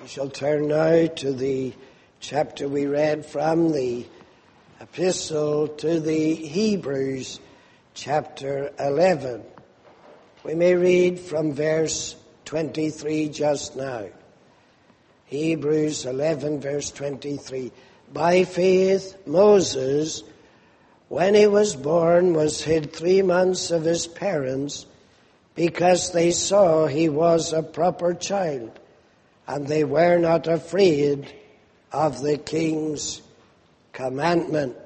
We shall turn now to the chapter we read from, the Epistle to the Hebrews, chapter 11. We may read from verse 23 just now. Hebrews 11, verse 23. By faith, Moses, when he was born, was hid 3 months of his parents, because they saw he was a proper child, and they were not afraid of the king's commandment.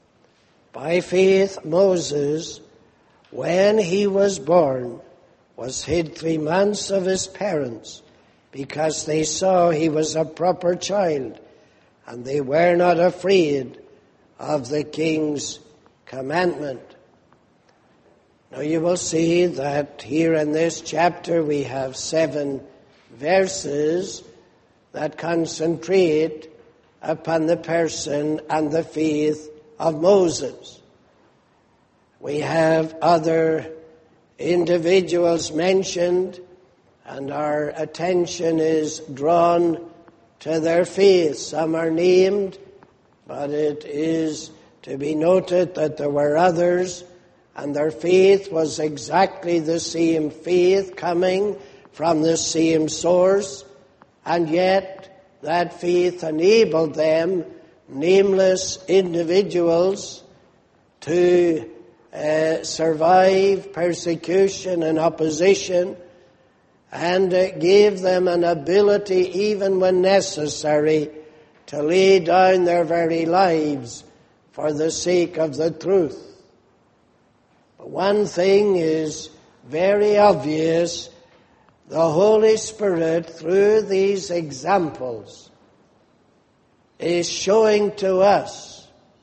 By faith, Moses, when he was born, was hid 3 months of his parents, because they saw he was a proper child, and they were not afraid of the king's commandment. Now you will see that here in this chapter we have 7 verses that concentrate upon the person and the faith of Moses. We have other individuals mentioned, and our attention is drawn to their faith. Some are named, but it is to be noted that there were others, and their faith was exactly the same faith coming from the same source, and yet that faith enabled them, nameless individuals, to survive persecution and opposition, and it gave them an ability, even when necessary, to lay down their very lives for the sake of the truth. But one thing is very obvious: the Holy Spirit, through these examples, is showing to us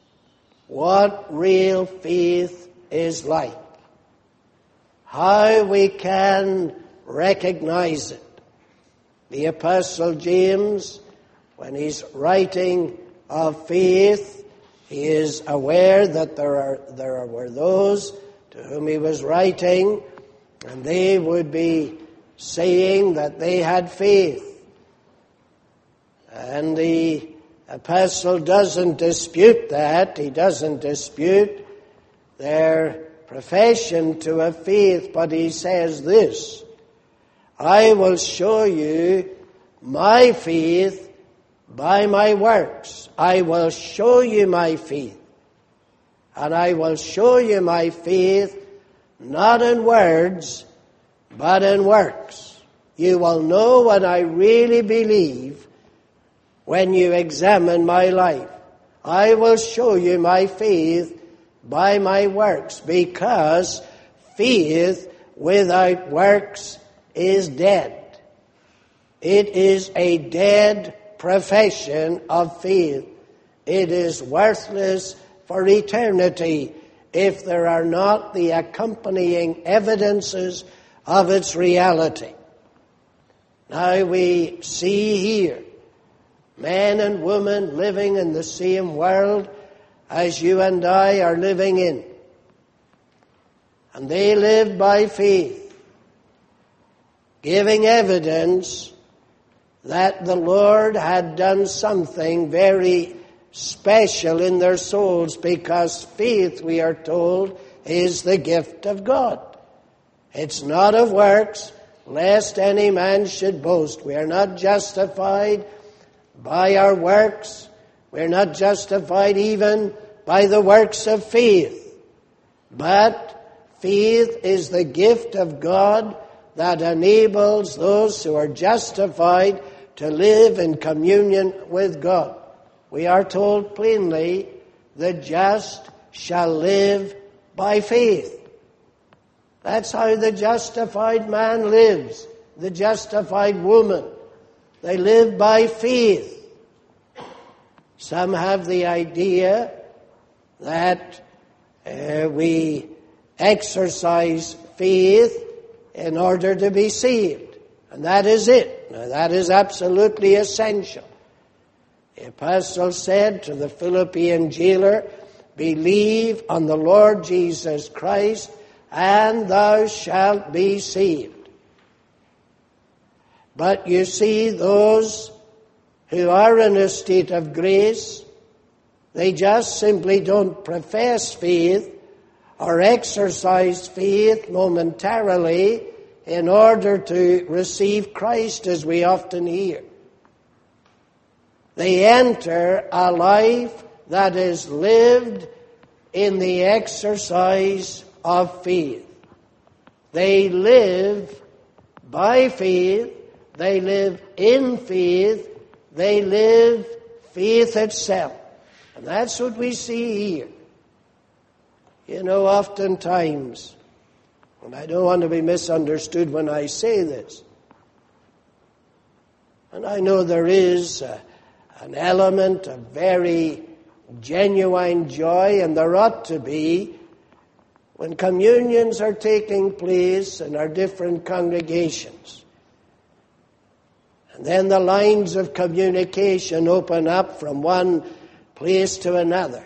what real faith is like, how we can recognize it. The Apostle James, when he's writing of faith, he is aware that there were those to whom he was writing, and they would be saying that they had faith. And the apostle doesn't dispute that. He doesn't dispute their profession to have faith, but he says this: I will show you my faith by my works. I will show you my faith. And I will show you my faith not in words, but in works. You will know what I really believe when you examine my life. I will show you my faith by my works, because faith without works is dead. It is a dead profession of faith. It is worthless for eternity if there are not the accompanying evidences of its reality. Now we see here men and women living in the same world as you and I are living in. And they lived by faith, giving evidence that the Lord had done something very special in their souls, because faith, we are told, is the gift of God. It's not of works, lest any man should boast. We are not justified by our works. We're not justified even by the works of faith. But faith is the gift of God that enables those who are justified to live in communion with God. We are told plainly, the just shall live by faith. That's how the justified man lives, the justified woman. They live by faith. Some have the idea that we exercise faith in order to be saved. And that is it. Now, that is absolutely essential. The apostle said to the Philippian jailer, believe on the Lord Jesus Christ, and thou shalt be saved. But you see, those who are in a state of grace. They just simply don't profess faith or exercise faith momentarily in order to receive Christ, as we often hear. They enter a life that is lived in the exercise of faith. They live by faith, they live in faith, they live faith itself. And that's what we see here. You know, oftentimes, and I don't want to be misunderstood when I say this, and I know there is an element of very genuine joy, and there ought to be, when communions are taking place in our different congregations. And then the lines of communication open up from one place to another.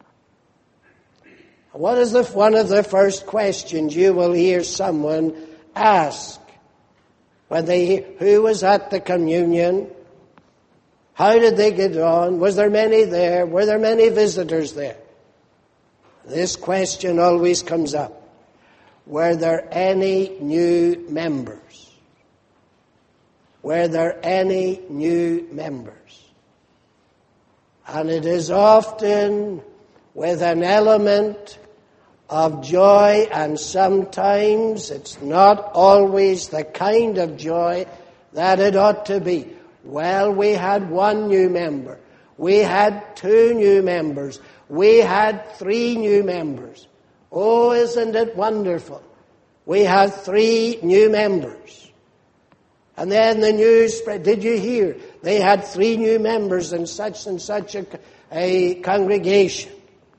What is one of the first questions you will hear someone ask when they hear, who was at the communion? How did they get on? Was there many there? Were there many visitors there? This question always comes up. Were there any new members? Were there any new members? And it is often with an element of joy, and sometimes it's not always the kind of joy that it ought to be. Well, we had one new member. We had 2 new members. We had 3 new members. Oh, isn't it wonderful? We had 3 new members. And then the news spread. Did you hear? They had 3 new members in such and such a congregation.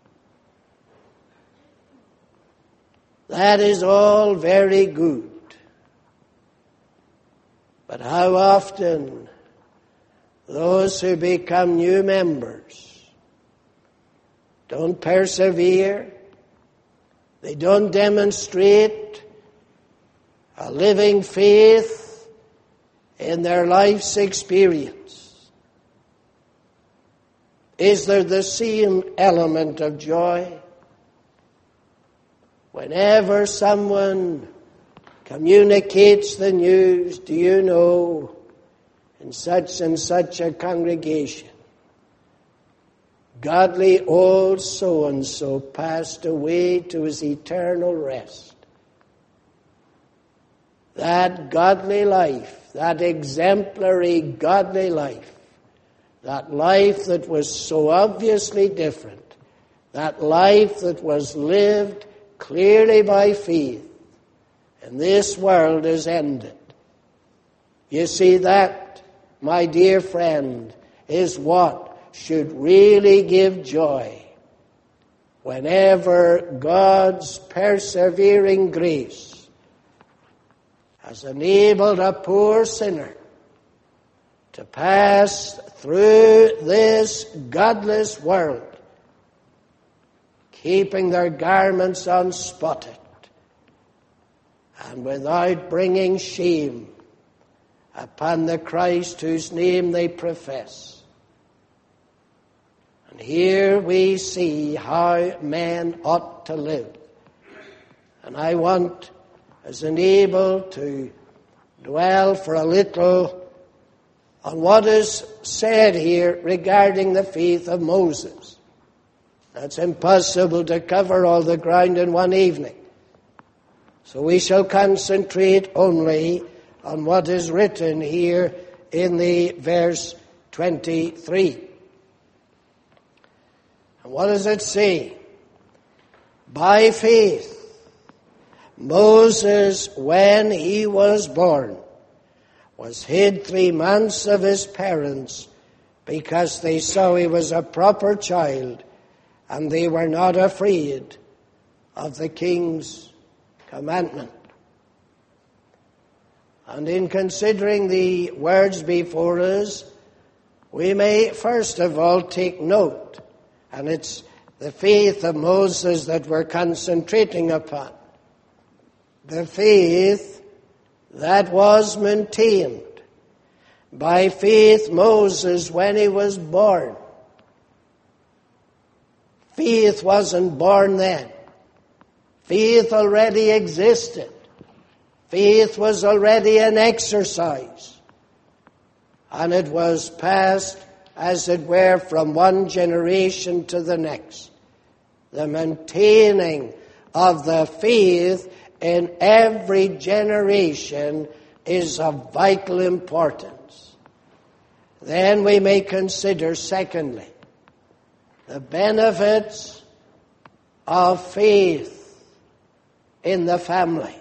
That is all very good. But how often those who become new members don't persevere, they don't demonstrate a living faith in their life's experience. Is there the same element of joy? Whenever someone communicates the news, do you know, in such and such a congregation, godly old so-and-so passed away to his eternal rest. That godly life, that exemplary godly life, that life that was so obviously different, that life that was lived clearly by faith, and this world is ended. You see, that, my dear friend, is what should really give joy whenever God's persevering grace has enabled a poor sinner to pass through this godless world, keeping their garments unspotted and without bringing shame upon the Christ whose name they profess. And here we see how men ought to live. And I want, as unable, to dwell for a little on what is said here regarding the faith of Moses. It's impossible to cover all the ground in one evening. So we shall concentrate only on what is written here in the verse 23. And what does it say? By faith, Moses, when he was born, was hid 3 months of his parents because they saw he was a proper child and they were not afraid of the king's commandment. And in considering the words before us, we may first of all take note, and it's the faith of Moses that we're concentrating upon. The faith that was maintained By faith, Moses, when he was born, faith wasn't born then. Faith already existed. Faith was already an exercise. And it was passed, as it were, from one generation to the next. The maintaining of the faith in every generation is of vital importance. Then we may consider, secondly, the benefits of faith in the family.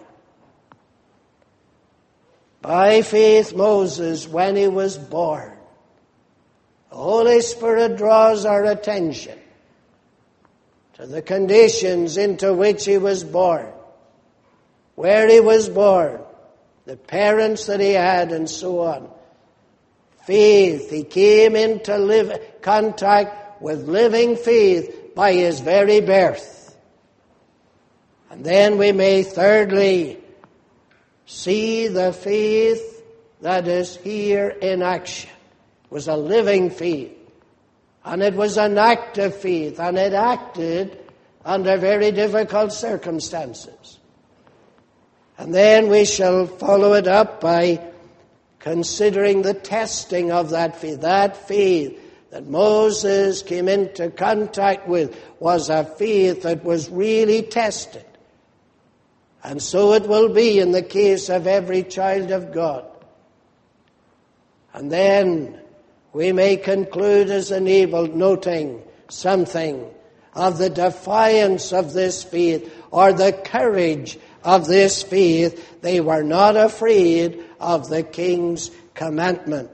By faith, Moses, when he was born, the Holy Spirit draws our attention to the conditions into which he was born, where he was born, the parents that he had, and so on. Faith, he came into contact with living faith by his very birth. And then we may thirdly see the faith that is here in action. It was a living faith, and it was an active faith, and it acted under very difficult circumstances. And then we shall follow it up by considering the testing of that faith. That faith that Moses came into contact with was a faith that was really tested. And so it will be in the case of every child of God. And then we may conclude as enabled, noting something of the defiance of this faith, or the courage of this faith. They were not afraid of the king's commandment.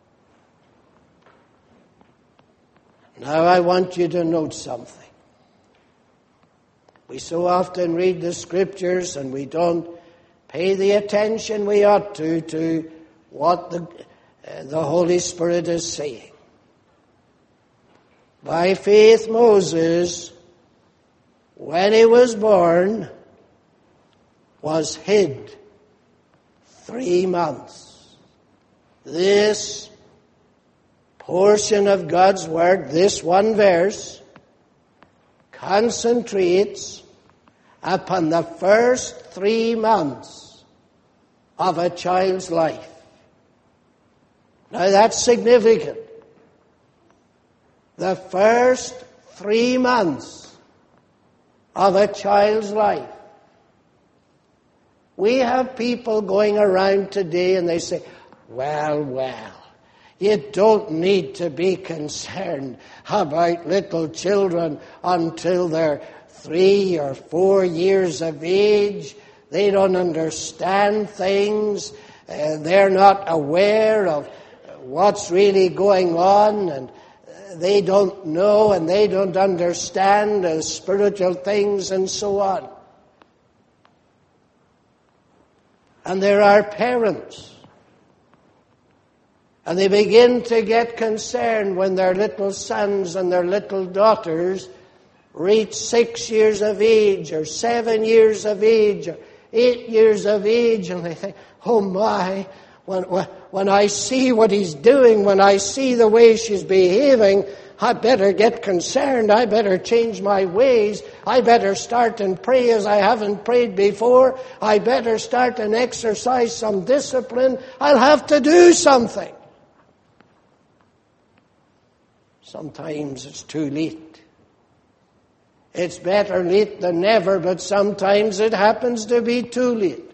Now I want you to note something. We so often read the Scriptures and we don't pay the attention we ought to what the Holy Spirit is saying. By faith, Moses, when he was born, was hid 3 months. This portion of God's Word, this one verse, concentrates upon the first 3 months of a child's life. Now that's significant. The first 3 months of a child's life. We have people going around today and they say, well, you don't need to be concerned about little children until they're 3 or 4 years of age. They don't understand things. They're not aware of what's really going on, and they don't know and they don't understand spiritual things and so on. And there are parents, and they begin to get concerned when their little sons and their little daughters reach 6 years of age or 7 years of age or 8 years of age, and they think, oh my, when I see what he's doing, when I see the way she's behaving, I better get concerned. I better change my ways. I better start and pray as I haven't prayed before. I better start and exercise some discipline. I'll have to do something. Sometimes it's too late. It's better late than never, but sometimes it happens to be too late.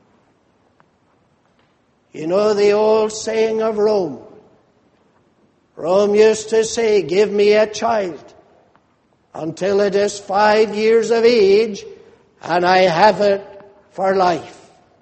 You know the old saying of Rome. Rome used to say, give me a child until it is 5 years of age, and I have it for life.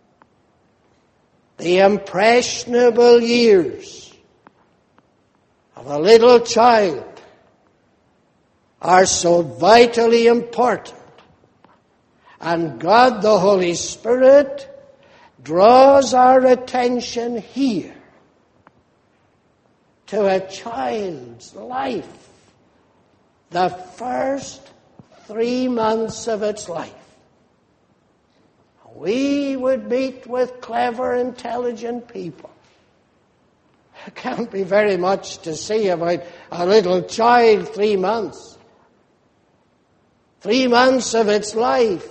The impressionable years of a little child are so vitally important. And God, the Holy Spirit, draws our attention here to a child's life, the first 3 months of its life. We would meet with clever, intelligent people can't be very much to say about a little child, 3 months. 3 months of its life.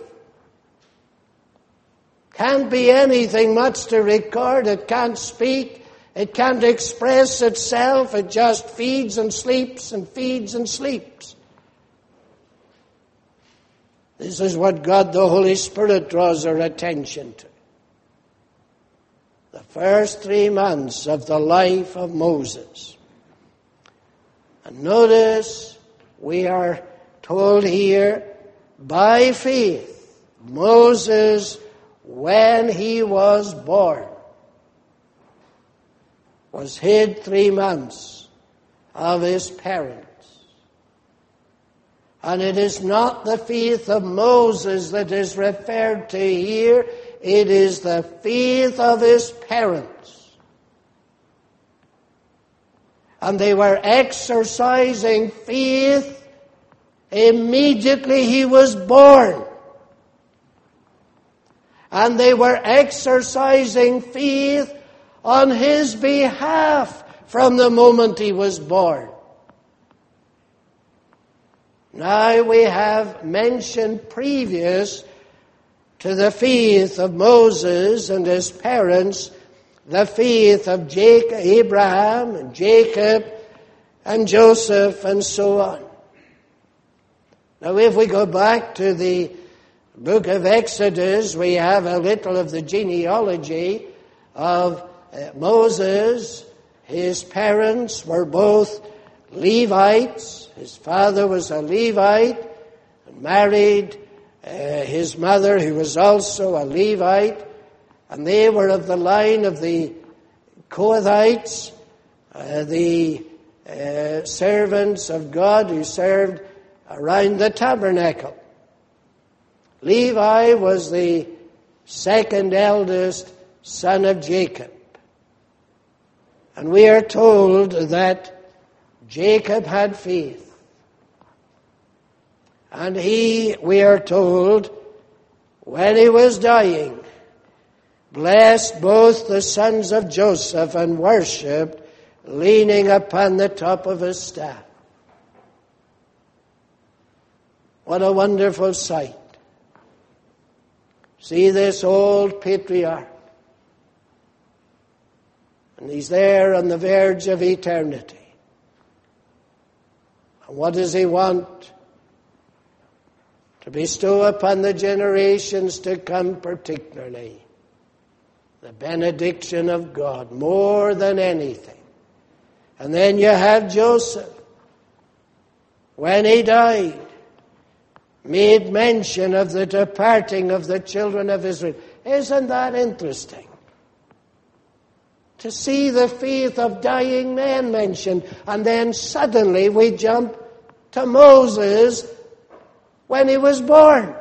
Can't be anything much to record. It can't speak. It can't express itself. It just feeds and sleeps and feeds and sleeps. This is what God the Holy Spirit draws our attention to. The first 3 months of the life of Moses. And notice we are told here, by faith, Moses, when he was born, was hid 3 months of his parents. And it is not the faith of Moses that is referred to here. It is the faith of his parents. And they were exercising faith immediately he was born. And they were exercising faith on his behalf from the moment he was born. Now we have mentioned previous to the faith of Moses and his parents, the faith of Abraham and Jacob and Joseph and so on. Now if we go back to the book of Exodus, we have a little of the genealogy of Moses. His parents were both Levites. His father was a Levite and married his mother, who was also a Levite. And they were of the line of the Kohathites, the servants of God who served around the tabernacle. Levi was the second eldest son of Jacob. And we are told that Jacob had faith. And we are told, when he was dying, blessed both the sons of Joseph and worshipped, leaning upon the top of his staff. What a wonderful sight. See this old patriarch. And he's there on the verge of eternity. And what does he want? To bestow upon the generations to come particularly the benediction of God more than anything. And then you have Joseph, when he died, made mention of the departing of the children of Israel. Isn't that interesting? To see the faith of dying men mentioned, and then suddenly we jump to Moses when he was born.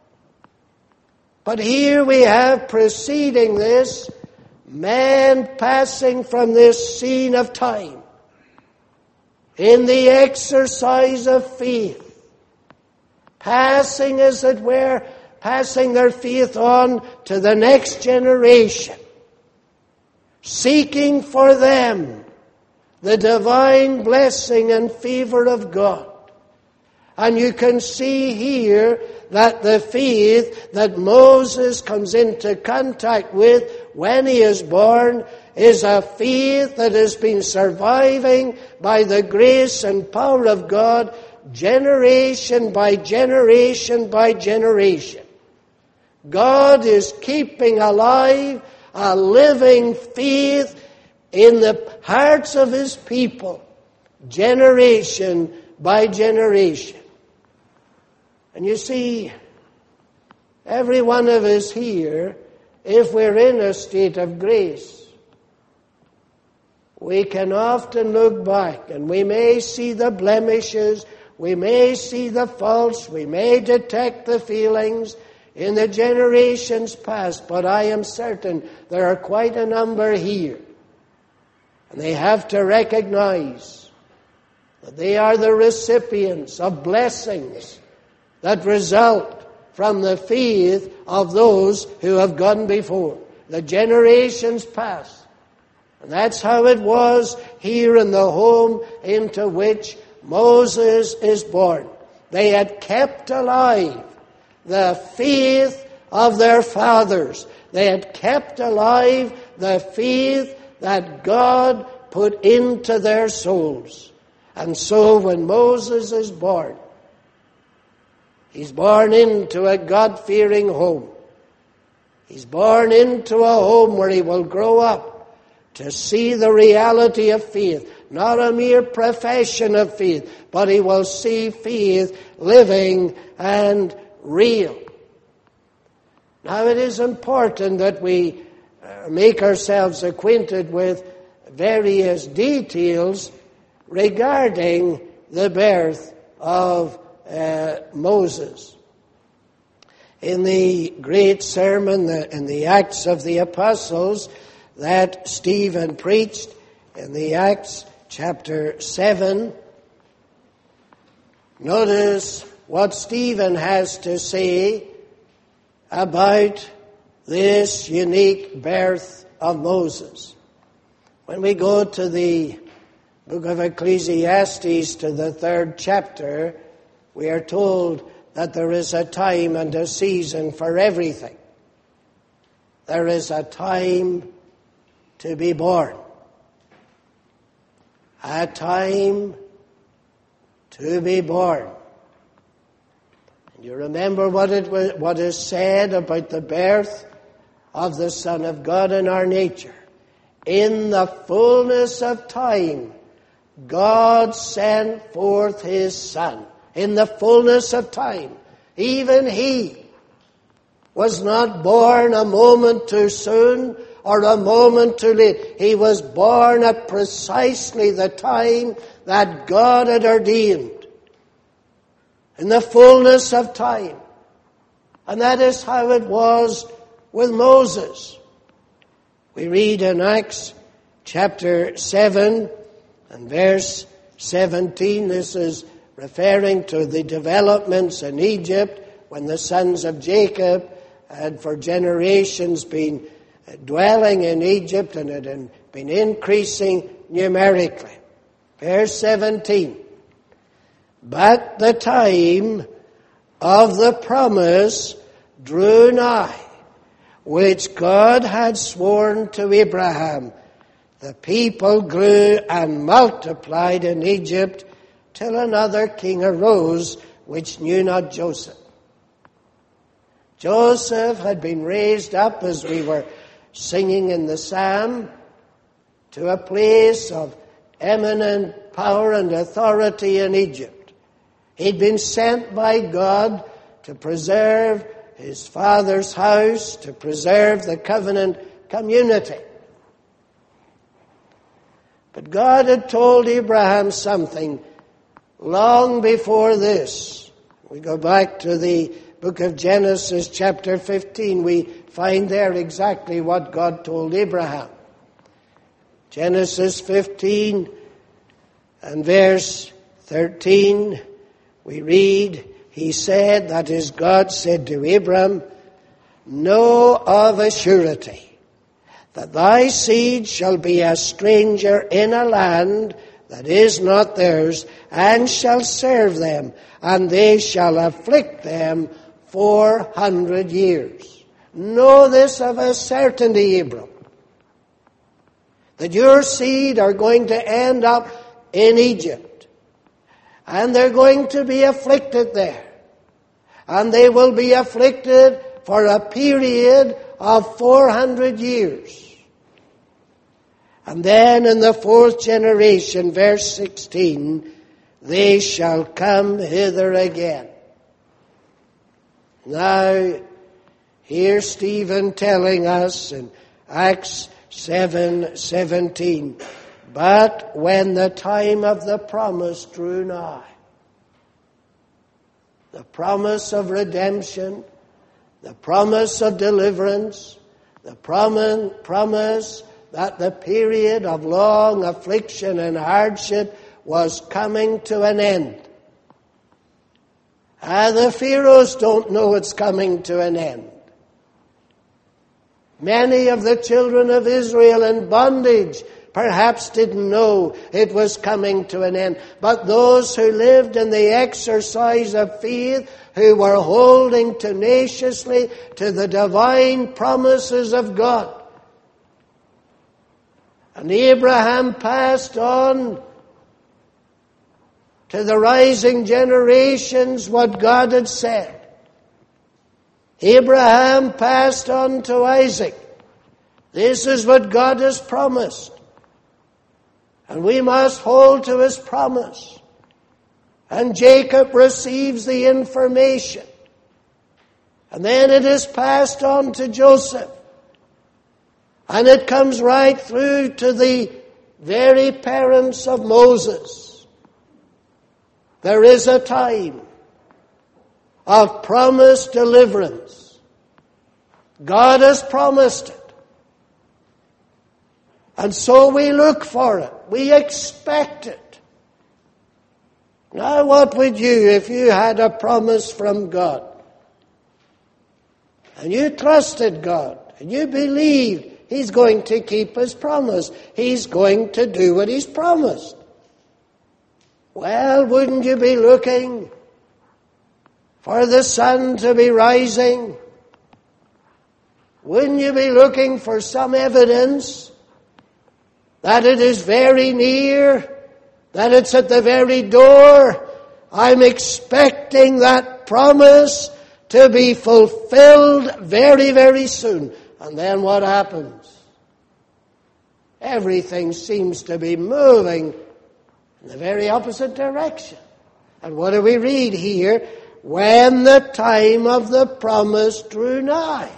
But here we have preceding this, man passing from this scene of time in the exercise of faith, passing, as it were, passing their faith on to the next generation, seeking for them the divine blessing and favor of God. And you can see here that the faith that Moses comes into contact with when he is born is a faith that has been surviving by the grace and power of God generation by generation by generation. God is keeping alive a living faith in the hearts of his people, generation by generation. And you see, every one of us here, if we're in a state of grace, we can often look back and we may see the blemishes, we may see the faults, we may detect the feelings in the generations past, but I am certain there are quite a number here. And they have to recognize that they are the recipients of blessings that result from the faith of those who have gone before, the generations past. And that's how it was here in the home into which Moses is born. They had kept alive the faith of their fathers. They had kept alive the faith that God put into their souls. And so when Moses is born, he's born into a God-fearing home. He's born into a home where he will grow up to see the reality of faith. Not a mere profession of faith, but he will see faith living and real. Now it is important that we make ourselves acquainted with various details regarding the birth of Moses. In the great sermon in the Acts of the Apostles that Stephen preached in the Acts chapter 7, notice what Stephen has to say about this unique birth of Moses. When we go to the book of Ecclesiastes, to the 3rd chapter, we are told that there is a time and a season for everything. There is a time to be born. A time to be born. And you remember what is said about the birth of the Son of God in our nature. In the fullness of time, God sent forth His Son. In the fullness of time. Even He was not born a moment too soon or a moment too late. He was born at precisely the time that God had ordained. In the fullness of time. And that is how it was with Moses. We read in Acts chapter 7 and verse 17, this is referring to the developments in Egypt when the sons of Jacob had for generations been dwelling in Egypt and had been increasing numerically. Verse 17. But the time of the promise drew nigh, which God had sworn to Abraham. The people grew and multiplied in Egypt till another king arose, which knew not Joseph. Joseph had been raised up, as we were singing in the psalm, to a place of eminent power and authority in Egypt. He'd been sent by God to preserve his father's house, to preserve the covenant community. But God had told Abraham something long before this. We go back to the book of Genesis chapter 15. We find there exactly what God told Abraham. Genesis 15 and verse 13, we read, He said, that is, God said to Abram, Know of a surety that thy seed shall be a stranger in a land that is not theirs, and shall serve them, and they shall afflict them 400 years. Know this of a certainty, Abram, that your seed are going to end up in Egypt, and they're going to be afflicted there, and they will be afflicted for a period of 400 years. And then in the 4th generation, verse 16, they shall come hither again. Now, here's Stephen telling us in Acts 7:17, but when the time of the promise drew nigh, the promise of redemption, the promise of deliverance, the promise that the period of long affliction and hardship was coming to an end. The Pharaohs don't know it's coming to an end. Many of the children of Israel in bondage perhaps didn't know it was coming to an end. But those who lived in the exercise of faith, who were holding tenaciously to the divine promises of God. And Abraham passed on to the rising generations what God had said. Abraham passed on to Isaac. This is what God has promised. And we must hold to his promise. And Jacob receives the information. And then it is passed on to Joseph. And it comes right through to the very parents of Moses. There is a time of promised deliverance. God has promised it. And so we look for it. We expect it. Now what would you if you had a promise from God? And you trusted God. And you believed He's going to keep His promise. He's going to do what He's promised. Well, wouldn't you be looking for the sun to be rising? Wouldn't you be looking for some evidence that it is very near, that it's at the very door? I'm expecting that promise to be fulfilled very, very soon. And then what happens? Everything seems to be moving in the very opposite direction. And what do we read here? When the time of the promise drew nigh.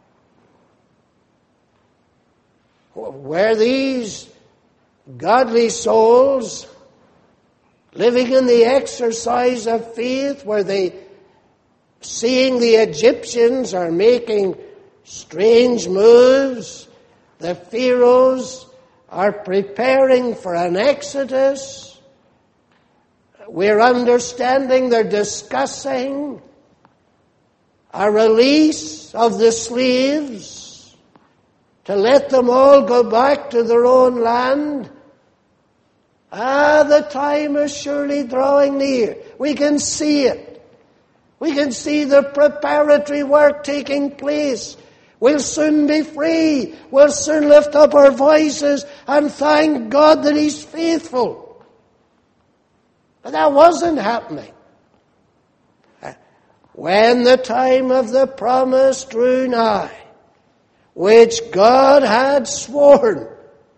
Where these godly souls living in the exercise of faith, where they, seeing the Egyptians are making strange moves, the pharaohs are preparing for an exodus, we're understanding they're discussing a release of the slaves to let them all go back to their own land. The time is surely drawing near. We can see it. We can see the preparatory work taking place. We'll soon be free. We'll soon lift up our voices and thank God that He's faithful. But that wasn't happening. When the time of the promise drew nigh, which God had sworn,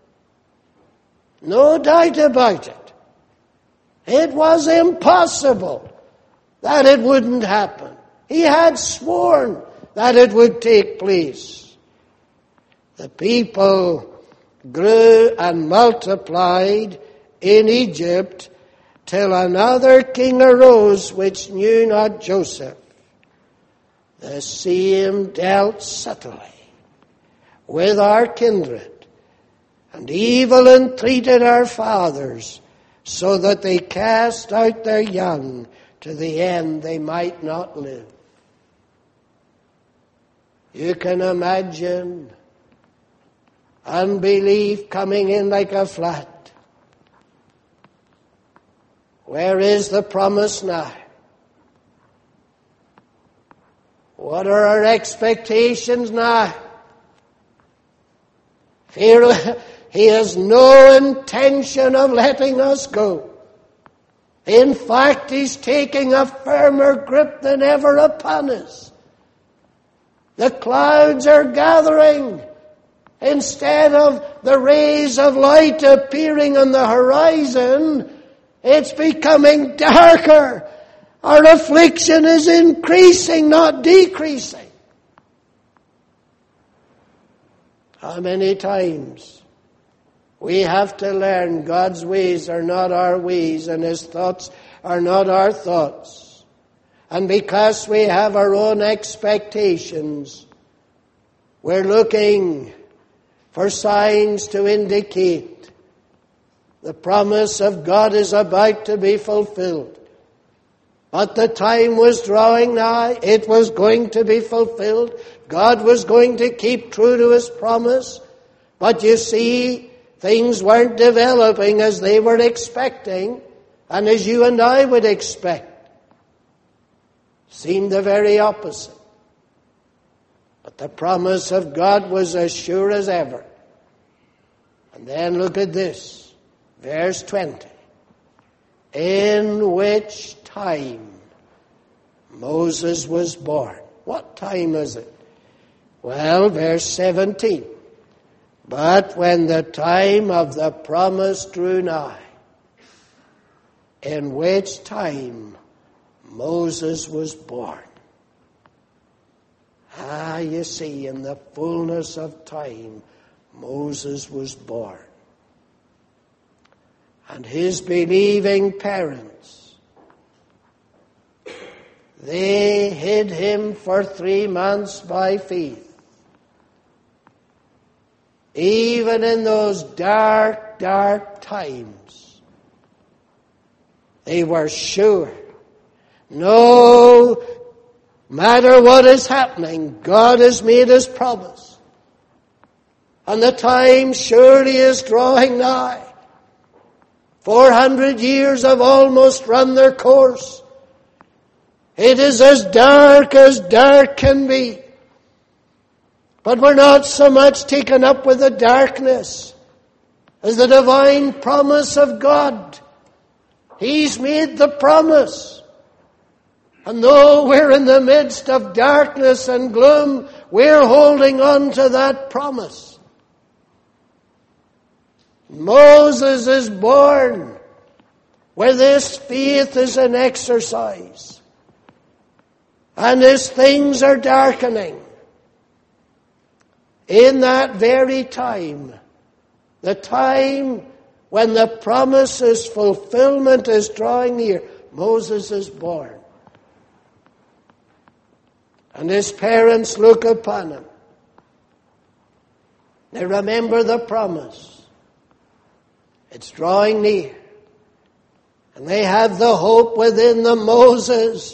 no doubt about it, it was impossible that it wouldn't happen. He had sworn that it would take place. The people grew and multiplied in Egypt till another king arose which knew not Joseph. The same dealt subtly with our kindred, and evil entreated our fathers, so that they cast out their young to the end they might not live. You can imagine unbelief coming in like a flood. Where is the promise now? What are our expectations now? Pharaoh, he has no intention of letting us go. In fact, he's taking a firmer grip than ever upon us. The clouds are gathering. Instead of the rays of light appearing on the horizon, it's becoming darker. Our affliction is increasing, not decreasing. How many times we have to learn God's ways are not our ways and His thoughts are not our thoughts. And because we have our own expectations, we're looking for signs to indicate the promise of God is about to be fulfilled. But the time was drawing nigh. It was going to be fulfilled. God was going to keep true to His promise. But you see, things weren't developing as they were expecting, and as you and I would expect. Seemed the very opposite. But the promise of God was as sure as ever. And then look at this, verse 20. In which time Moses was born. What time is it? Well, verse 17. But when the time of the promise drew nigh, in which time Moses was born. You see, in the fullness of time, Moses was born. And his believing parents, they hid him for 3 months by faith. Even in those dark, dark times, they were sure, no matter what is happening, God has made His promise. And the time surely is drawing nigh. 400 years have almost run their course. It is as dark can be. But we're not so much taken up with the darkness as the divine promise of God. He's made the promise. And though we're in the midst of darkness and gloom, we're holding on to that promise. Moses is born where this faith is an exercise. And as things are darkening, in that very time, the time when the promise's fulfillment is drawing near, Moses is born. And his parents look upon him. They remember the promise. It's drawing near. And they have the hope within them, Moses,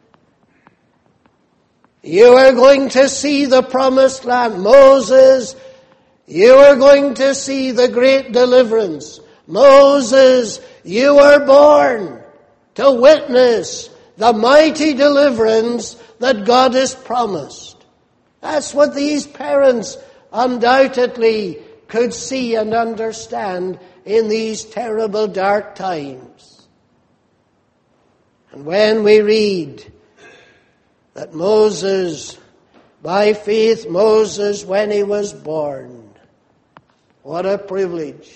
you are going to see the promised land. Moses, you are going to see the great deliverance. Moses, you are born to witness the mighty deliverance that God has promised. That's what these parents undoubtedly could see and understand in these terrible dark times. And when we read that Moses, by faith Moses, when he was born, what a privilege.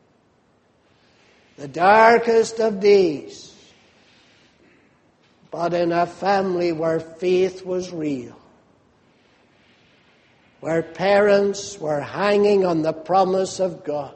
The darkest of days, but in a family where faith was real, where parents were hanging on the promise of God.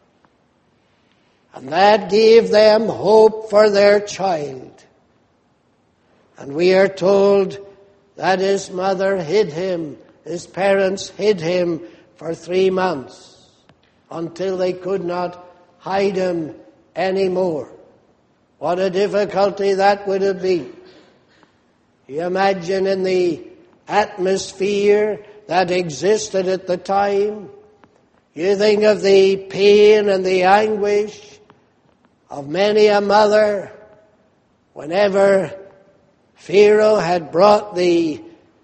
And that gave them hope for their child. And we are told that his mother hid him, his parents hid him for 3 months until they could not hide him anymore. What a difficulty that would have been. You imagine in the atmosphere that existed at the time, you think of the pain and the anguish of many a mother whenever Pharaoh had brought the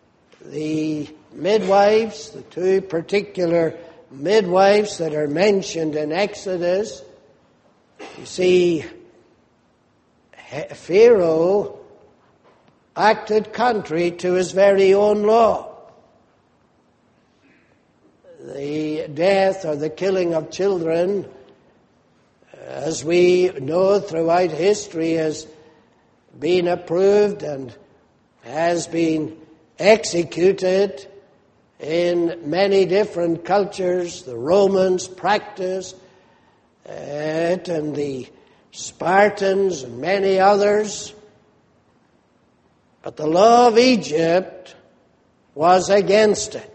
midwives, the 2 particular midwives that are mentioned in Exodus. You see, Pharaoh acted contrary to his very own law. The death or the killing of children, as we know throughout history, has been approved and has been executed in many different cultures. The Romans practiced it, and the Spartans and many others. But the law of Egypt was against it.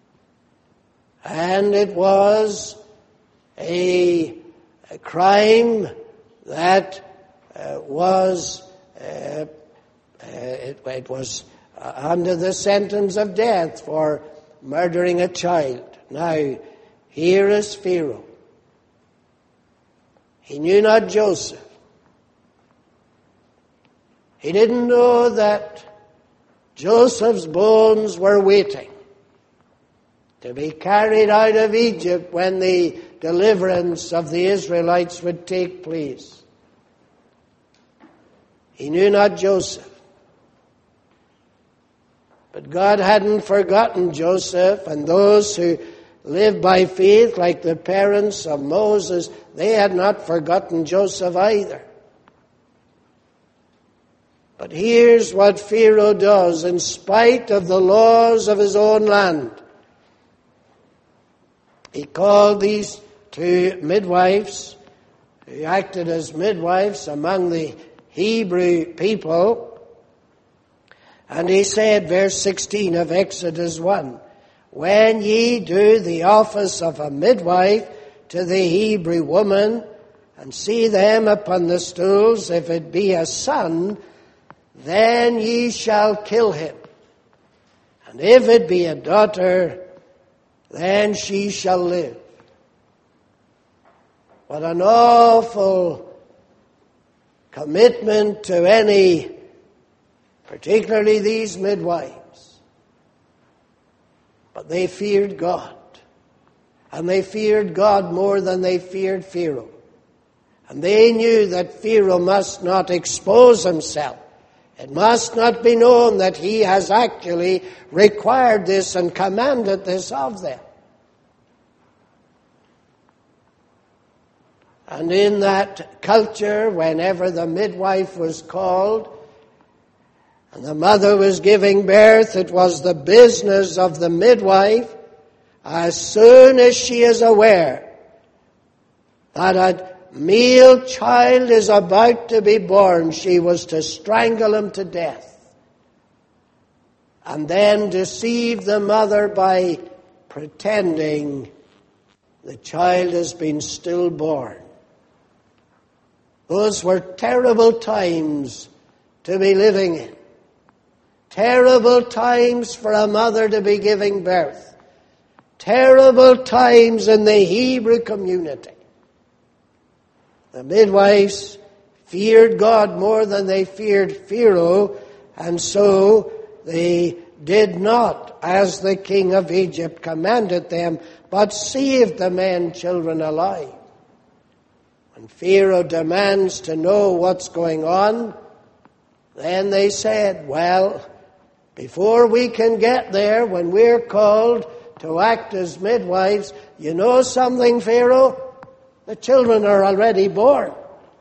And it was a crime that was It was under the sentence of death for murdering a child. Now, here is Pharaoh. He knew not Joseph. He didn't know that Joseph's bones were waiting to be carried out of Egypt when the deliverance of the Israelites would take place. He knew not Joseph. But God hadn't forgotten Joseph, and those who lived by faith, like the parents of Moses, they had not forgotten Joseph either. But here's what Pharaoh does in spite of the laws of his own land. He called these two midwives, who acted as midwives among the Hebrew people, and he said, verse 16 of Exodus 1, "When ye do the office of a midwife to the Hebrew woman, and see them upon the stools, if it be a son, then ye shall kill him. And if it be a daughter, then she shall live." What an awful commitment to any, particularly these midwives. But they feared God. And they feared God more than they feared Pharaoh. And they knew that Pharaoh must not expose himself. It must not be known that he has actually required this and commanded this of them. And in that culture, whenever the midwife was called and the mother was giving birth, it was the business of the midwife, as soon as she is aware that a male child is about to be born, she was to strangle him to death and then deceive the mother by pretending the child has been stillborn. Those were terrible times to be living in. Terrible times for a mother to be giving birth. Terrible times in the Hebrew community. The midwives feared God more than they feared Pharaoh, and so they did not, as the king of Egypt commanded them, but saved the men children alive. When Pharaoh demands to know what's going on, then they said, well, before we can get there, when we're called to act as midwives, you know something, Pharaoh? The children are already born.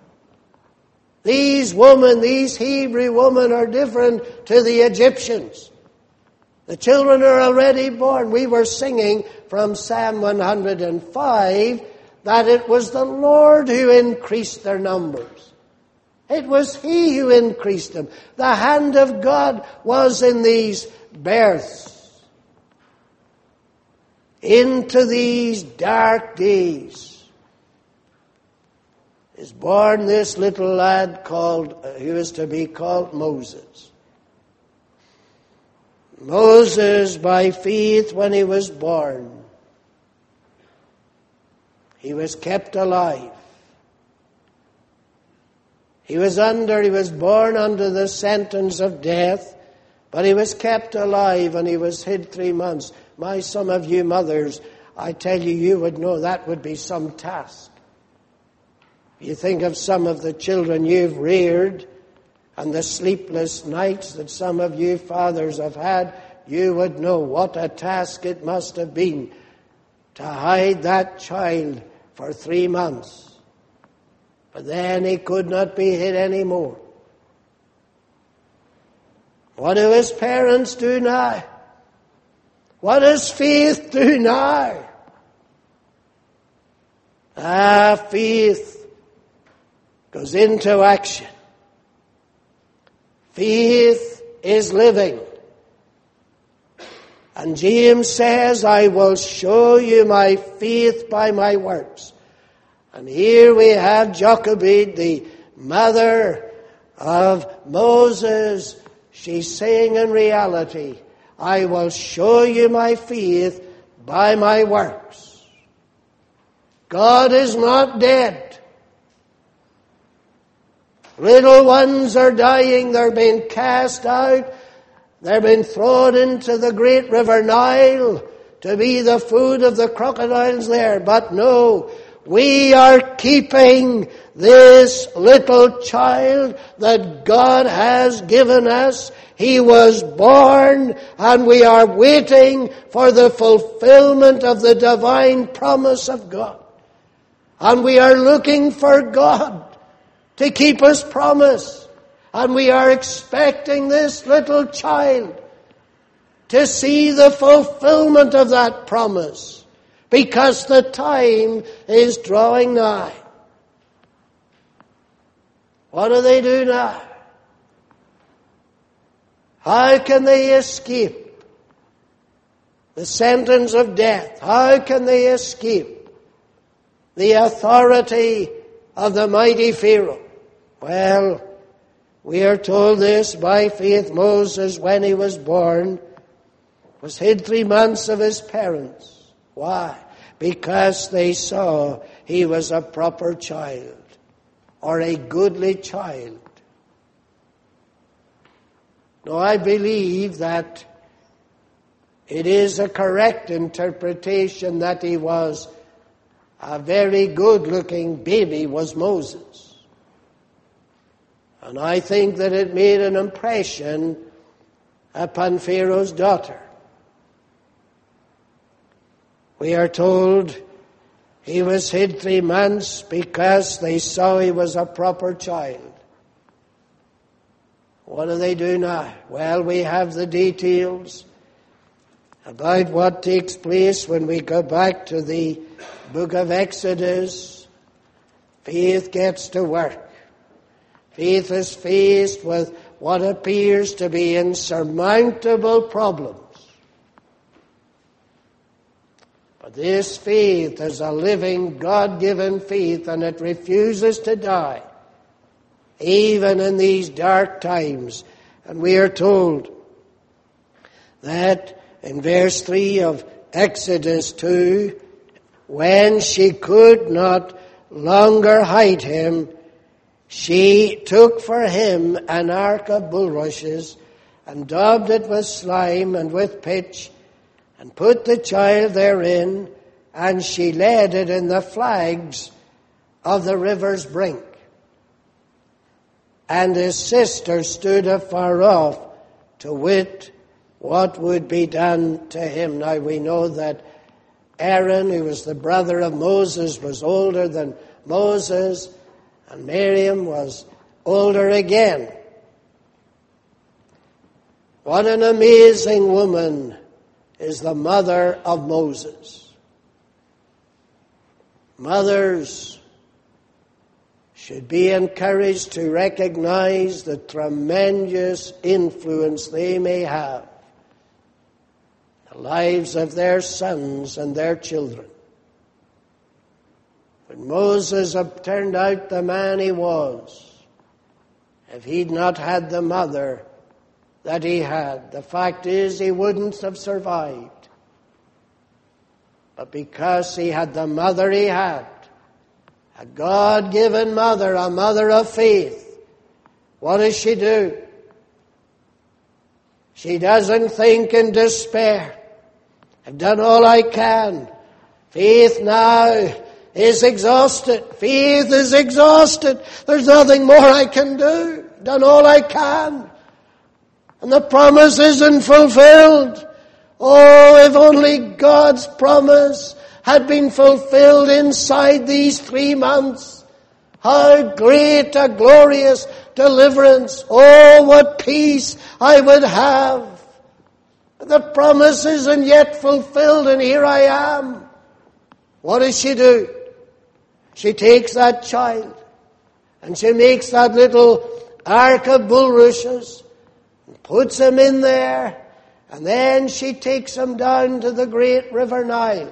These Hebrew women are different to the Egyptians. The children are already born. We were singing from Psalm 105 that it was the Lord who increased their numbers. It was He who increased them. The hand of God was in these births. Into these dark days is born this little lad who is to be called Moses. Moses, by faith, when he was born, he was kept alive. He was born under the sentence of death, but he was kept alive and he was hid 3 months. Some of you mothers, I tell you, you would know that would be some task. You think of some of the children you've reared and the sleepless nights that some of you fathers have had, you would know what a task it must have been to hide that child for 3 months. But then he could not be hid anymore. What do his parents do now? What does faith do now? Faith goes into action. Faith is living. And James says, I will show you my faith by my works. And here we have Jochebed, the mother of Moses, she's saying in reality, I will show you my faith by my works. God is not dead. Little ones are dying. They're being cast out. They're being thrown into the great river Nile to be the food of the crocodiles there. But no, we are keeping this little child that God has given us. He was born, and we are waiting for the fulfillment of the divine promise of God. And we are looking for God to keep His promise. And we are expecting this little child to see the fulfillment of that promise, because the time is drawing nigh. What do they do now? How can they escape the sentence of death? How can they escape the authority of the mighty Pharaoh? Well, we are told this by faith. Moses, when he was born, was hid 3 months of his parents. Why? Because they saw he was a proper child, or a goodly child. Now, I believe that it is a correct interpretation that he was a very good-looking baby, was Moses. And I think that it made an impression upon Pharaoh's daughter. We are told he was hid 3 months because they saw he was a proper child. What do they do now? Well, we have the details about what takes place when we go back to the book of Exodus. Faith gets to work. Faith is faced with what appears to be insurmountable problems. But this faith is a living, God-given faith, and it refuses to die, even in these dark times. And we are told that in verse 3 of Exodus 2, when she could not longer hide him, she took for him an ark of bulrushes and daubed it with slime and with pitch, and put the child therein, and she laid it in the flags of the river's brink. And his sister stood afar off to wit what would be done to him. Now we know that Aaron, who was the brother of Moses, was older than Moses, and Miriam was older again. What an amazing woman is the mother of Moses. Mothers should be encouraged to recognize the tremendous influence they may have in the lives of their sons and their children. When Moses turned out the man he was, if he'd not had the mother that he had, the fact is he wouldn't have survived. But because he had the mother he had, a God-given mother, a mother of faith, what does she do? She doesn't think in despair. I've done all I can. Faith now is exhausted. Faith is exhausted. There's nothing more I can do. I've done all I can. And the promise isn't fulfilled. Oh, if only God's promise had been fulfilled inside these 3 months. How great a glorious deliverance. Oh, what peace I would have. The promise isn't yet fulfilled, and here I am. What does she do? She takes that child and she makes that little ark of bulrushes, puts him in there, and then she takes him down to the great river Nile.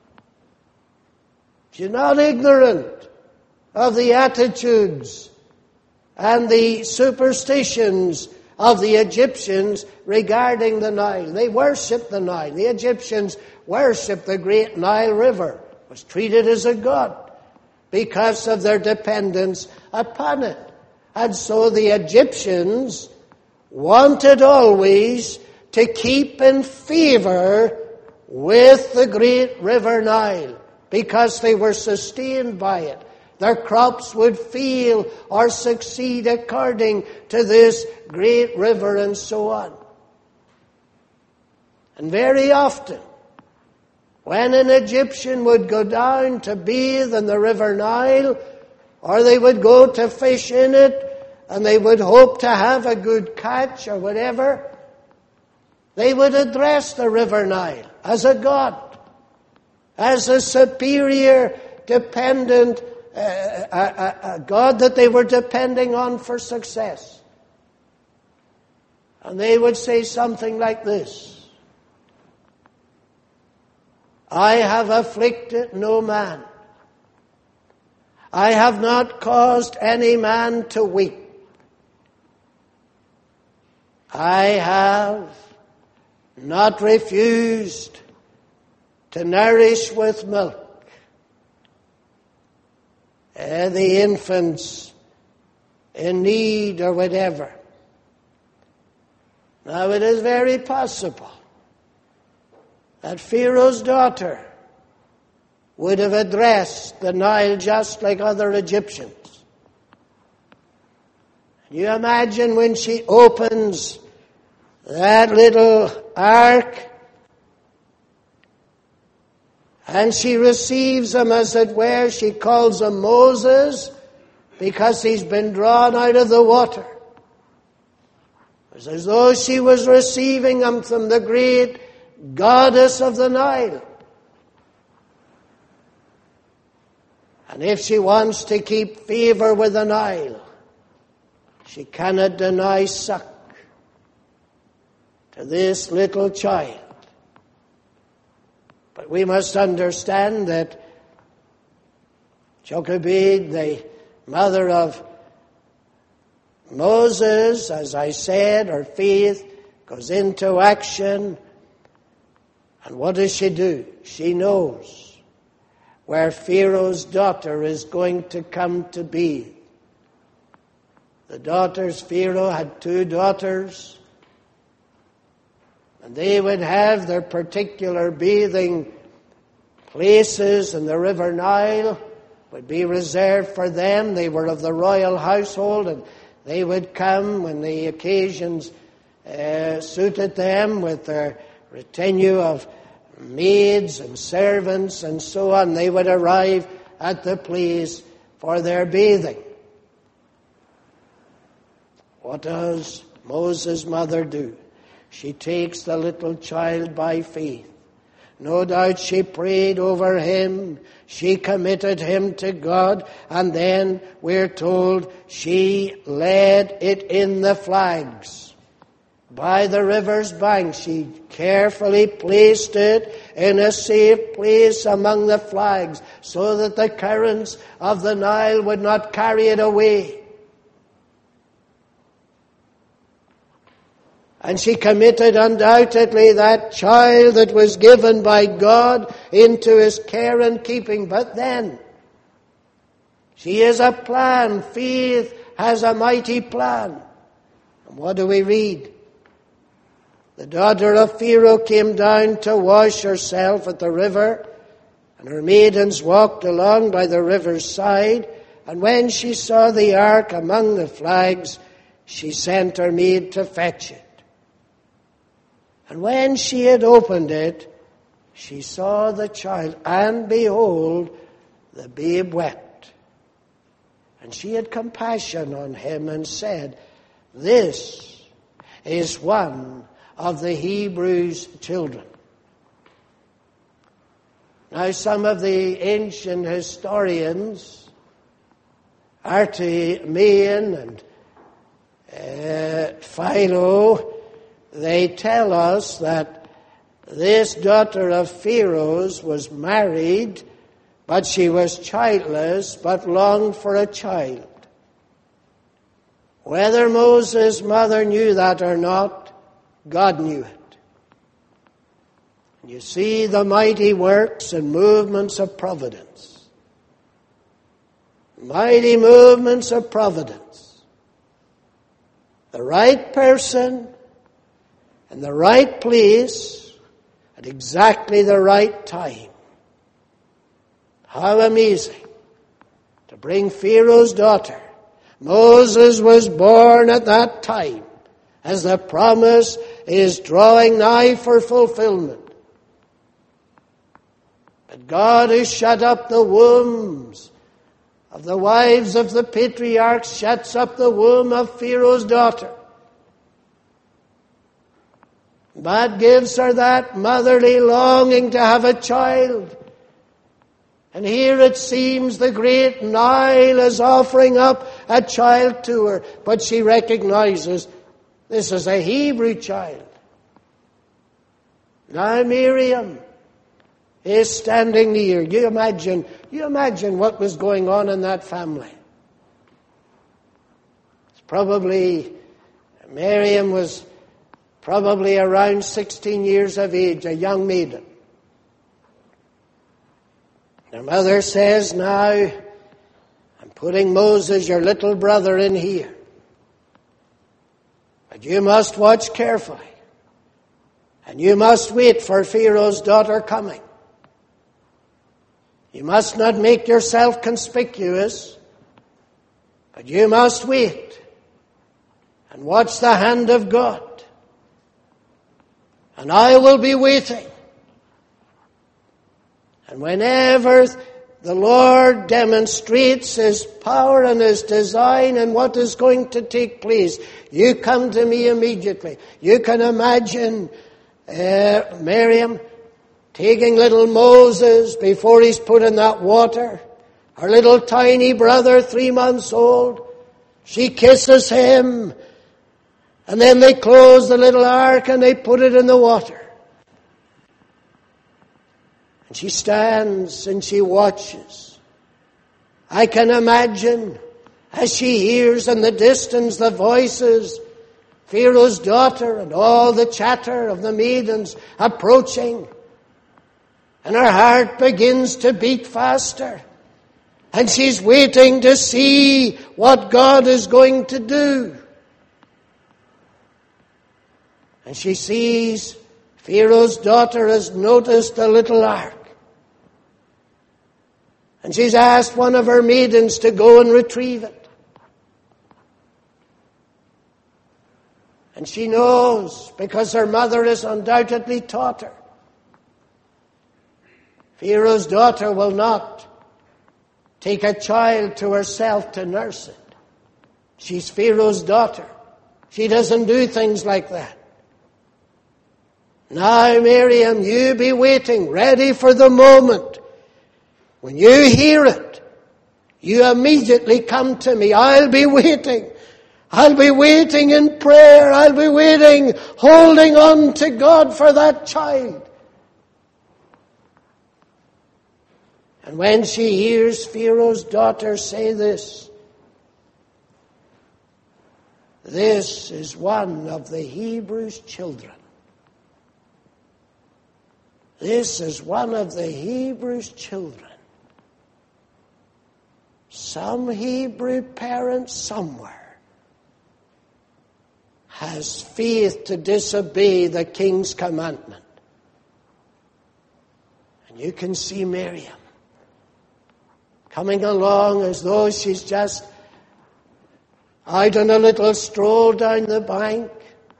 She's not ignorant of the attitudes and the superstitions of the Egyptians regarding the Nile. They worshipped the Nile. The Egyptians worshipped the great Nile River. It was treated as a god because of their dependence upon it. And so the Egyptians wanted always to keep in favor with the great river Nile because they were sustained by it. Their crops would fail or succeed according to this great river and so on. And very often, when an Egyptian would go down to bathe in the river Nile, or they would go to fish in it, and they would hope to have a good catch or whatever, they would address the river Nile as a god, as a superior, dependent, a god that they were depending on for success. And they would say something like this: I have afflicted no man. I have not caused any man to weep. I have not refused to nourish with milk the infants in need or whatever. Now it is very possible that Pharaoh's daughter would have addressed the Nile just like other Egyptians. You imagine when she opens that little ark and she receives him, as it were, she calls him Moses because he's been drawn out of the water. It's as though she was receiving him from the great goddess of the Nile. And if she wants to keep favor with the Nile, she cannot deny suck to this little child. But we must understand that Jochebed, the mother of Moses, as I said, her faith goes into action. And what does she do? She knows where Pharaoh's daughter is going to come to be. The daughters, Pharaoh had 2 daughters, and they would have their particular bathing places, and the river Nile would be reserved for them. They were of the royal household, and they would come when the occasions suited them with their retinue of maids and servants and so on. They would arrive at the place for their bathing. What does Moses' mother do? She takes the little child by faith. No doubt she prayed over him. She committed him to God. And then we're told she laid it in the flags. By the river's bank, she carefully placed it in a safe place among the flags so that the currents of the Nile would not carry it away. And she committed undoubtedly that child that was given by God into his care and keeping. But then, she has a plan. Faith has a mighty plan. And what do we read? The daughter of Pharaoh came down to wash herself at the river, and her maidens walked along by the river's side. And when she saw the ark among the flags, she sent her maid to fetch it. And when she had opened it, she saw the child, and behold, the babe wept. And she had compassion on him and said, "This is one of the Hebrews' children." Now, some of the ancient historians, Artemian and Philo, they tell us that this daughter of Pharaoh's was married, but she was childless, but longed for a child. Whether Moses' mother knew that or not, God knew it. And you see the mighty works and movements of providence. Mighty movements of providence. The right person in the right place at exactly the right time. How amazing to bring Pharaoh's daughter. Moses was born at that time as the promise is drawing nigh for fulfillment. But God has shut up the wombs of the wives of the patriarchs, shuts up the womb of Pharaoh's daughter. But gives her that motherly longing to have a child. And here it seems the great Nile is offering up a child to her. But she recognizes this is a Hebrew child. Now Miriam is standing near. You imagine what was going on in that family. Miriam was probably around 16 years of age, a young maiden. Her mother says, now, I'm putting Moses, your little brother, in here. But you must watch carefully. And you must wait for Pharaoh's daughter coming. You must not make yourself conspicuous, but you must wait and watch the hand of God. And I will be waiting. And whenever the Lord demonstrates His power and His design and what is going to take place, you come to me immediately. You can imagine Miriam taking little Moses before he's put in that water. Her little tiny brother, 3 months old. She kisses him. And then they close the little ark and they put it in the water. And she stands and she watches. I can imagine as she hears in the distance the voices, Pharaoh's daughter and all the chatter of the maidens approaching. And her heart begins to beat faster. And she's waiting to see what God is going to do. And she sees Pharaoh's daughter has noticed the little ark. And she's asked one of her maidens to go and retrieve it. And she knows, because her mother has undoubtedly taught her, Pharaoh's daughter will not take a child to herself to nurse it. She's Pharaoh's daughter. She doesn't do things like that. Now, Miriam, you be waiting, ready for the moment. When you hear it, you immediately come to me. I'll be waiting. I'll be waiting in prayer. I'll be waiting, holding on to God for that child. And when she hears Pharaoh's daughter say this is one of the Hebrews' children. This is one of the Hebrews' children. Some Hebrew parent somewhere has faith to disobey the king's commandment. And you can see Miriam coming along as though she's just out on a little stroll down the bank.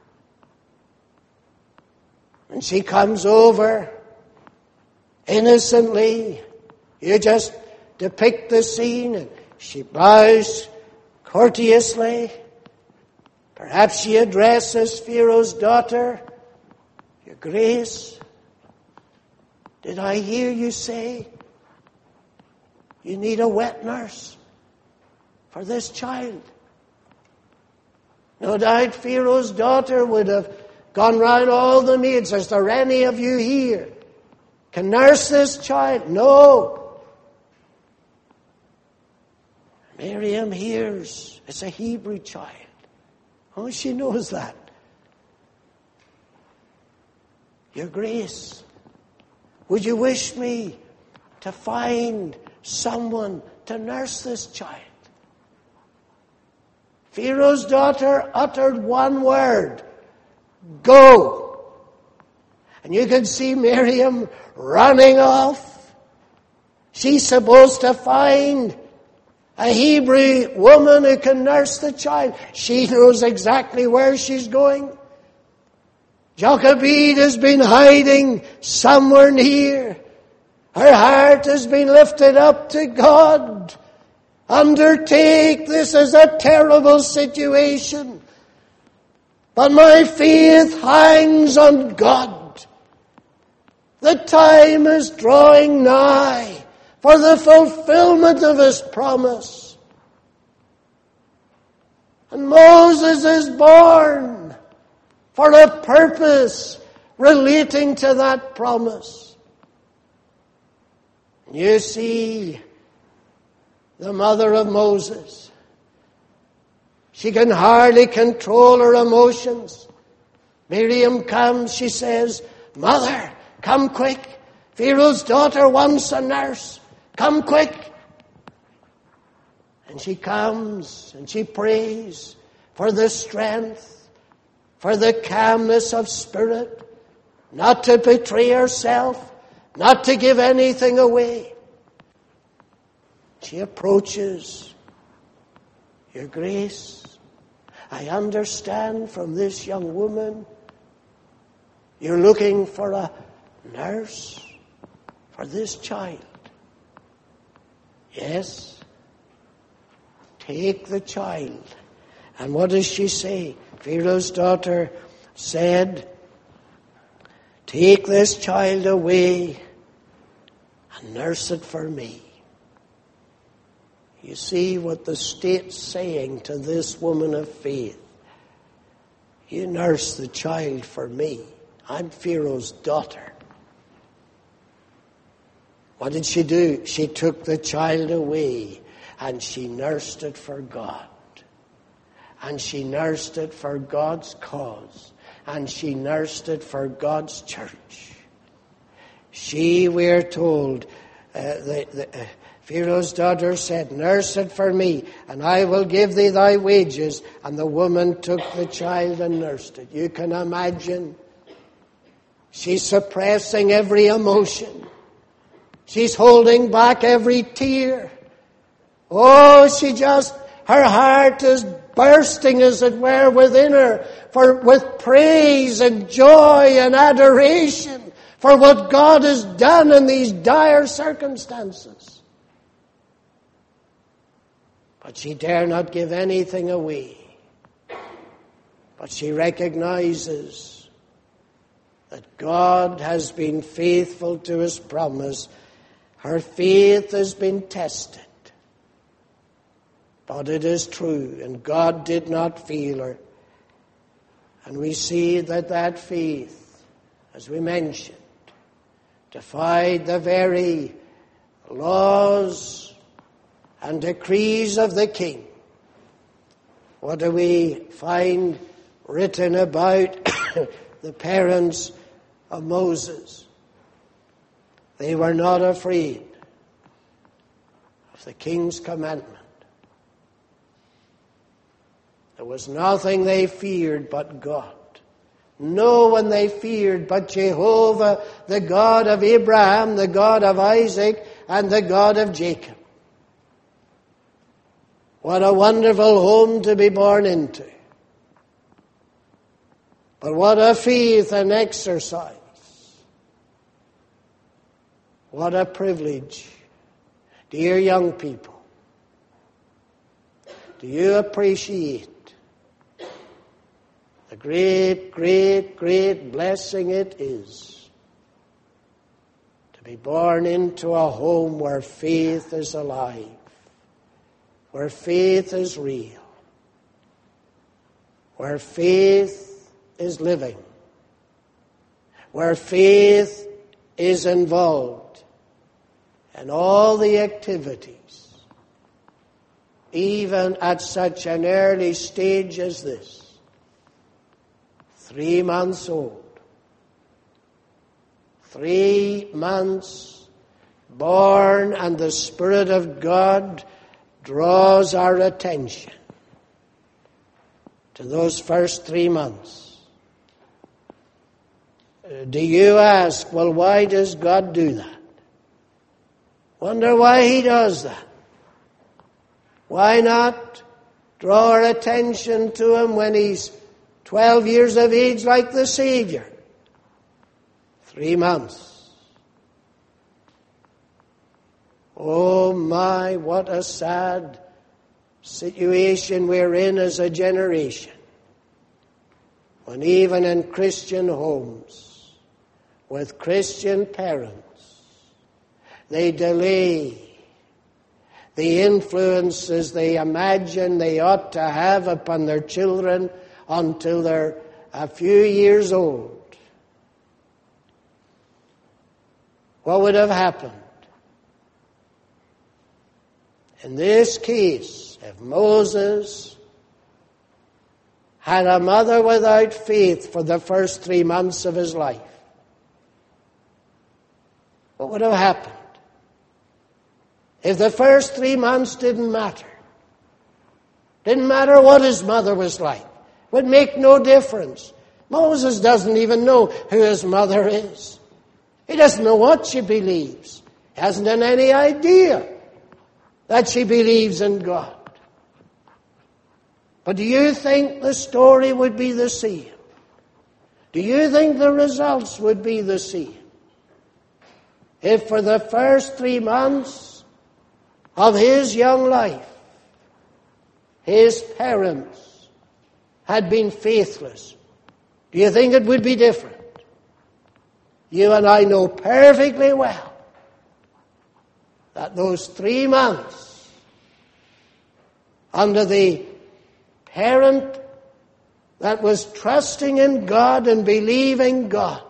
And she comes over innocently. You just depict the scene, and she bows courteously. Perhaps she addresses Pharaoh's daughter, Your Grace, did I hear you say you need a wet nurse for this child? No doubt Pharaoh's daughter would have gone round all the maids. Is there any of you here can nurse this child? No. Miriam hears it's a Hebrew child. Oh, she knows that. Your Grace, would you wish me to find someone to nurse this child? Pharaoh's daughter uttered one word, go. And you can see Miriam running off. She's supposed to find a Hebrew woman who can nurse the child. She knows exactly where she's going. Jochebed has been hiding somewhere near. Her heart has been lifted up to God. Undertake, this is a terrible situation. But my faith hangs on God. The time is drawing nigh for the fulfillment of His promise. And Moses is born for a purpose relating to that promise. You see, the mother of Moses, she can hardly control her emotions. Miriam comes, she says, Mother, come quick. Pharaoh's daughter wants a nurse. Come quick. And she comes and she prays for the strength, for the calmness of spirit, not to betray herself, not to give anything away. She approaches. Your Grace, I understand from this young woman you're looking for a nurse for this child. Yes. Take the child. And what does she say? Pharaoh's daughter said, take this child away and nurse it for me. You see what the state's saying to this woman of faith. You nurse the child for me. I'm Pharaoh's daughter. What did she do? She took the child away and she nursed it for God. And she nursed it for God's cause. And she nursed it for God's church. She, we're told, Pharaoh's daughter said, nurse it for me, and I will give thee thy wages. And the woman took the child and nursed it. You can imagine. She's suppressing every emotion. She's holding back every tear. Oh, her heart is bursting, as it were, within her, with praise and joy and adoration for what God has done in these dire circumstances. But she dare not give anything away. But she recognizes that God has been faithful to His promise. Her faith has been tested. But it is true, and God did not fail her. And we see that faith, as we mentioned, defied the very laws and decrees of the king. What do we find written about the parents of Moses? They were not afraid of the king's commandment. There was nothing they feared but God. No one they feared but Jehovah, the God of Abraham, the God of Isaac, and the God of Jacob. What a wonderful home to be born into. But what a faith and exercise. What a privilege. Dear young people, do you appreciate the great, great, great blessing it is to be born into a home where faith is alive, where faith is real, where faith is living, where faith is involved in all the activities, even at such an early stage as this. 3 months old. 3 months born, and the Spirit of God draws our attention to those first 3 months. Do you ask, well, why does God do that? Wonder why He does that. Why not draw our attention to Him when He's 12 years of age like the Savior? 3 months. Oh my, what a sad situation we're in as a generation. When even in Christian homes, with Christian parents, they delay the influences they imagine they ought to have upon their children until they're a few years old. What would have happened in this case if Moses had a mother without faith for the first 3 months of his life? What would have happened? If the first 3 months didn't matter what his mother was like, would make no difference. Moses doesn't even know who his mother is. He doesn't know what she believes. He hasn't any idea that she believes in God. But do you think the story would be the same? Do you think the results would be the same? If for the first 3 months of his young life, his parents had been faithless, do you think it would be different? You and I know perfectly well that those 3 months under the parent that was trusting in God and believing God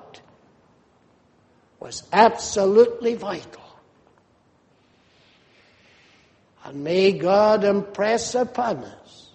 was absolutely vital. And may God impress upon us,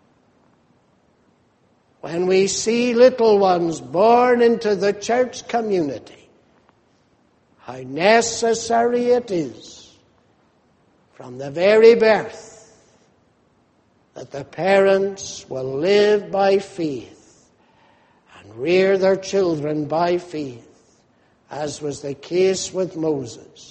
when we see little ones born into the church community, how necessary it is from the very birth that the parents will live by faith and rear their children by faith, as was the case with Moses.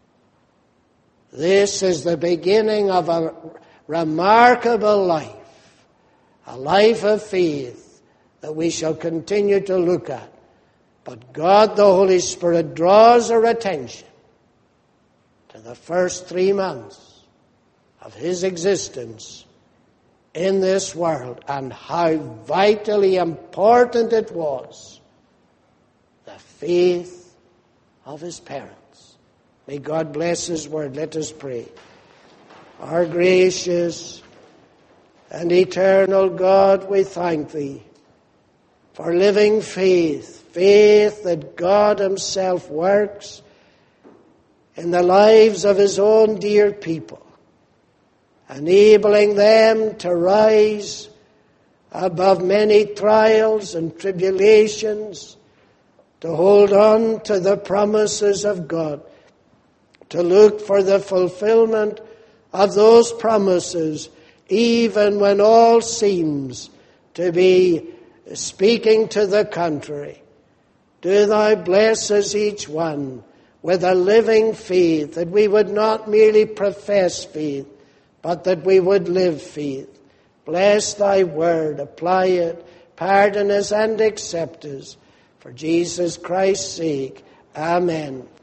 This is the beginning of a remarkable life, a life of faith that we shall continue to look at. But God, the Holy Spirit, draws our attention to the first 3 months of his existence in this world and how vitally important it was, the faith of his parents. May God bless his word. Let us pray. Our gracious and eternal God, we thank thee for living faith, faith that God himself works in the lives of his own dear people, enabling them to rise above many trials and tribulations, to hold on to the promises of God, to look for the fulfillment of those promises, even when all seems to be speaking to the contrary. Do thou bless us each one with a living faith, that we would not merely profess faith, but that we would live faith. Bless thy word, apply it, pardon us and accept us. For Jesus Christ's sake, amen.